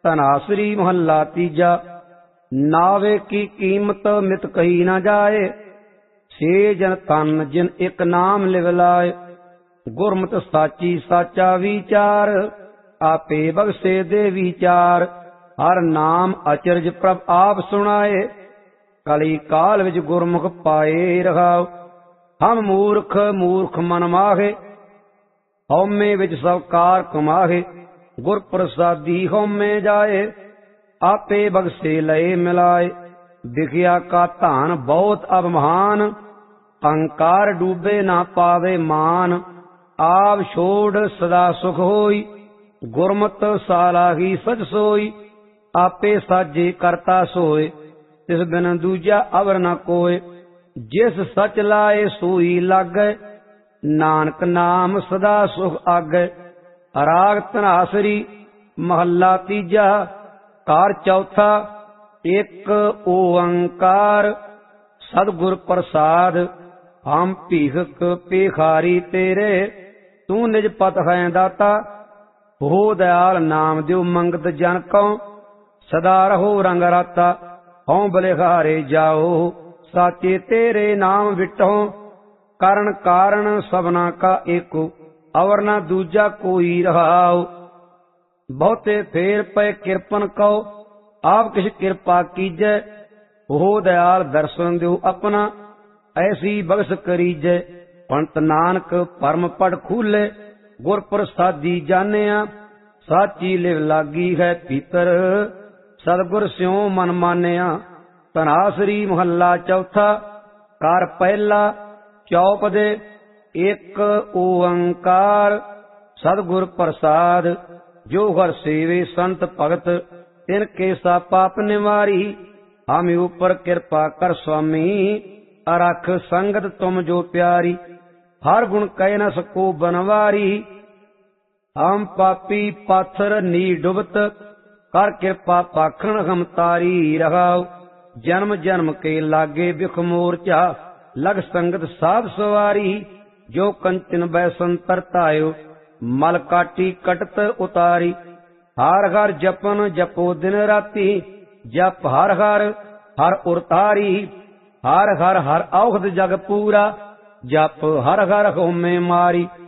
ਧਨਾਸਰੀ ਮਹੱਲਾ ਤੀਜਾ। ਨਾਵੇ ਕੀ ਕੀਮਤ ਮਿਤ ਕਹੀ ਨਾ ਜਾਏ, ਸੇ ਜਨ ਤਨ ਜਿਨ ਇੱਕ ਨਾਮ ਲਿਵ ਲਾਏ। ਗੁਰਮਤਿ ਸਾਚੀ ਸਾਚਾ ਵਿਚਾਰ, ਆਪੇ ਬਖਸ਼ੇ ਦੇ ਵਿਚਾਰ। ਹਰ ਨਾਮ ਅਚਰਜ ਪ੍ਰਭ ਆਪ ਸੁਣਾਏ, ਕਲੀ ਕਾਲ ਵਿੱਚ ਗੁਰਮੁਖ ਪਾਏ ਰਹਾਉ। ਹਮ ਮੂਰਖ ਮੂਰਖ ਮਨ ਮਾਹੇ, ਹਉਮੈ ਵਿੱਚ ਸਭ ਕਾਰ ਕਮਾਹੇ। ਗੁਰ ਪ੍ਰਸਾਦੀ ਹਉਮੈ ਜਾਏ, ਆਪੇ ਬਖਸ਼ੇ ਲਏ ਮਿਲਾਏ। ਵਿਖਿਆ ਕਾ ਧਾਨ ਬਹੁਤ ਅਭਿਮਾਨ, ਅਹੰਕਾਰ ਡੂਬੇ ਨਾ ਪਾਵੇ ਮਾਨ। ਆਪ ਛੋੜ ਸਦਾ ਸੁਖ ਹੋਈ, ਗੁਰਮਤਿ ਸਾਲਾਹੀ ਸਚ ਸੋਈ। ਆਪੇ ਸਾਜੇ ਕਰਤਾ ਸੋਏ, ਤਿਸ ਬਿਨ ਦੂਜਾ ਅਵਰ ਨ ਕੋਏ। ਜਿਸ ਸਚ ਲਾਏ ਸੋਈ ਲਾਗੈ, ਨਾਨਕ ਨਾਮ ਸਦਾ ਸੁਖ ਆਗੈ। ਰਾਗ ਧਨਾਸਰੀ ਮਹੱਲਾ ਤੀਜਾ। ਕਾਰ ਚੌਥਾ। ਇੱਕ ਓੰਕਾਰ ਸਤਿਗੁਰ ਪ੍ਰਸਾਦ, ਹਮ ਭੀਖਕ ਭਿਖਾਰੀ ਤੇਰੇ। ਤੂੰ ਨਿਜ ਪਤ ਹੈ ਦਾਤਾ, ਹੋ ਦਇਆਲ ਨਾਮ ਦਿਓ ਮੰਗਤ ਜਨ ਕਉ। ਸਦਾ ਰਹੋ ਰੰਗ ਰਾਤਾ, ਹਉ ਬਲਿਹਾਰੇ ਜਾਓ। ਸਾਚੇ ਤੇਰੇ ਨਾਮ ਵਿਟੋ, ਕਰਨ ਕਾਰਨ ਸਭਨਾ ਕਾ ਏਕੋ। ਅਵਰ ਨਾ ਦੂਜਾ ਕੋਈ ਰਹਾਉ। ਬਹੁਤੇ ਫੇਰ ਪਏ ਕਿਰਪਨ ਕਉ, ਆਪ ਕਿਛ ਕਿਰਪਾ ਕੀਜੈ। ਹੋ ਦਇਆਲ ਦਰਸ਼ਨ ਦਿਓ ਆਪਣਾ, ਐਸੀ ਬਖਸ਼ ਕਰੀਜੈ। ਪੰਤ ਨਾਨਕ ਪਰਮ ਪੜ ਖੂਲੇ, ਗੁਰ ਪ੍ਰਸਾਦੀ ਜਾਣਿਆ। ਸਾਚੀ ਲਿਵ ਲਾਗੀ ਹੈ ਭੀਤਰ, ਸਤਿਗੁਰ ਸਿਉ ਮਨ ਮਾਨਿਆ। ਧਨਾਸਰੀ ਮਹੱਲਾ ਚੌਥਾ। ਕਰ ਪਹਿਲਾ ਚੌਪ ਦੇ। ਇੱਕ ਓੰਕਾਰ ਸਤਿਗੁਰ ਪ੍ਰਸਾਦ, ਜੋ ਹਰ ਸੇਵੇ ਸੰਤ ਭਗਤ। ਤਿਨ ਕੇ ਸਾ ਪਾਪ ਨਿਵਾਰੀ, ਹਮੇ ਉਪਰ ਕਿਰਪਾ ਕਰ ਸੁਆਮੀ। ਅਰਖ ਸੰਗਤ ਤੁਮ ਜੋ ਪਿਆਰੀ, ਹਰ ਗੁਣ ਕਹਿ ਨ ਸਕੋ ਬਨਵਾਰੀ। ਹਮ ਪਾਪੀ ਪਾਥਰ ਨੀ ਡੁਬਤ, ਕਰ ਕਿਰਪਾ ਪਾਖਣ ਹਮ ਤਾਰੀ ਰਹਾਉ। ਜਨਮ ਜਨਮ ਕੇ ਲਾਗੇ ਬਿਖ ਮੋਰਚਾ, ਲਗ ਸੰਗਤ ਸਾਧ ਸਵਾਰੀ। ਜੋ ਕੰਚਨ ਬੈਸਨ ਤਰਤਾਇਓ, ਮਲ ਕਾਟੀ ਕਟਤ ਉਤਾਰੀ। ਹਰ ਹਰ ਜਪਨ ਜਪੋ ਦਿਨ ਰਾਤੀ, ਜਪ ਹਰ ਹਰ ਹਰ ਉਰਤਾਰੀ। ਹਰ ਹਰ ਹਰ ਔਖਦ ਜਗ ਪੂਰਾ, ਜਪ ਹਰ ਹਰ ਹਉਮੈ ਮਾਰੀ।